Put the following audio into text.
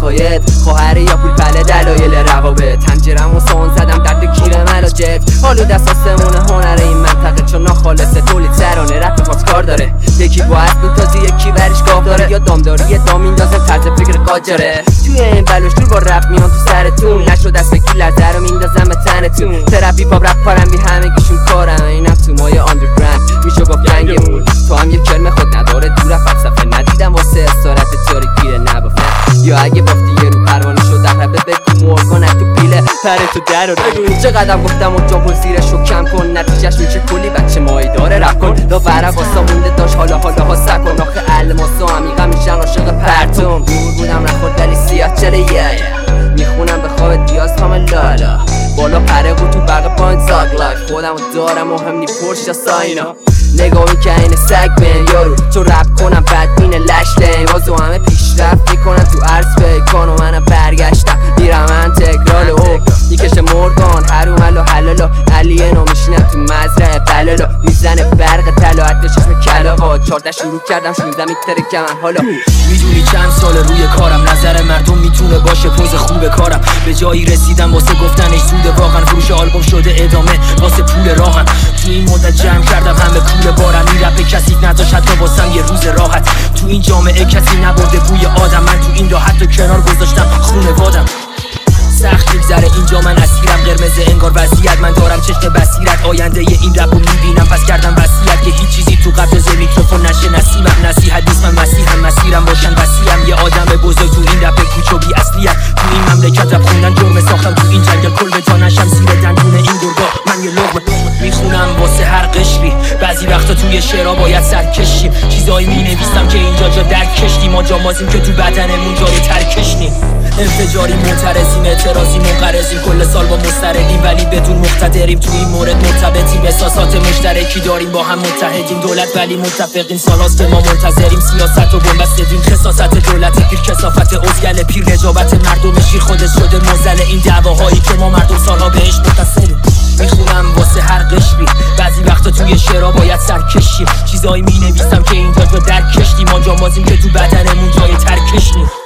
شواید خواهر یا پول پله دلایل روابط تنجرم و سون زدم درد گیر ملاجت حالو دست آسمونه هنر این منطقه چون ناخالصه تولید سرانه رپ خواست کار داره یکی با اسب تازی یکی برش گاف داره یا دامداری دام میندازه طرز فکر قاجاره توی این بلوشتور با رپ میان تو سرتون نشد دست بگی لرزه رو میندازم به تنتون ترپی پاپ رپ پارم بی همگیشون کارم اینم تو مایه آندرگراند میشه گفت گنگمون تو هم یه کرم خود نداره دور فلسفه ندیدم واسه اسارت تاری گیره نبافه یا اگه بافتی یه رو پروانه شد دقیقه بگو مورگان تو پیله پر تو در رو بگو چه قدم گفتم و جامپل زیرش رو کم کن نتیجهش میشه کلی بچه مایی داره رپ کن لا ورق آسا مونده داشت حالا ها سکن آخه الماسا عمیقا میشن عاشق پرتم دور بودم نخورد ولی سیاه چله میخونم به خواب دیاز کامل لالا بالا پره بود تو برق پایین زاگ لایف خودم دارم مهم نی پرش یا ساینا نگاه میکنه سگ بین یارو چون رپ کنم بدبین لش لیم بازو همه پیشرفت میکنن تو عرض بیکان و منم برگشتم میرم انتگرال و میکشه مورگان هروملو حلالا علیه نمیشینم تو مزرعه بلالا میزنه برق طلاعت چشم کلاغا 14 شروع کردم 16 میترکم حالا میدونی چند سال روی کارم نظر مردم میتونه باشه پوز خوب کارم به جایی رسیدم واسه گفتنش زوده واقعا فروش آلبوم شده ادامه واسه پول راهم تو این مدت جمع کردم همه کول بارم این رپ کسی نداشت حتی واسم یه روز راحت تو این جامعه کسی نبرده بوی آدم من تو این دو حتی کنار گذاشتم خونوادم سخت میگذره اینجا من اسیرم قرمز انگار وضعیت من دارم چشم بصیرت آینده این رپو میبینم پس کردم وصیت که هیچ چیزی تو قبض میکروفون نشه نصیبم نصیحت نیست من مسیحم مسیرم باشن وسیعم یه آدم بزرگ تو این رپ کوچو بی اصلیت تو این مملکت رپ خوندن جرم ساختم تو این جنگل کل به تا نشم زیر دندون این گرگا من یه لقمه میخونم واسه هر قشری بعضی وقتا توی شعرها باید سرکشیم چیزایی مینویسم که اینجا جا درک کشتیم ما جامازیم که تو بدنمون جای ترکش نیم انفجاری معترضیم اعتراضی منقرضیم کل سال با مستردیم ولی بدون مقتدریم تو این مورد مرتبطیم احساسات مشترکی داریم با هم متحدیم دولت ولی متفقیم سالاست که ما منتظریم سیاست و بنبستیم خساست دولت پیر کثافت ازگل پیر نجابت مردم شیر خودش شده موزل این دعواهایی که ما مردم سالها بهش متصلیم میخونم واسه هر قشری بعضی وقتا توی شعرها باید سرکشیم چیزایی مینویسم که اینجا جا درک کشتیم ما جامازیم که تو بدنمون جای ترکش نیم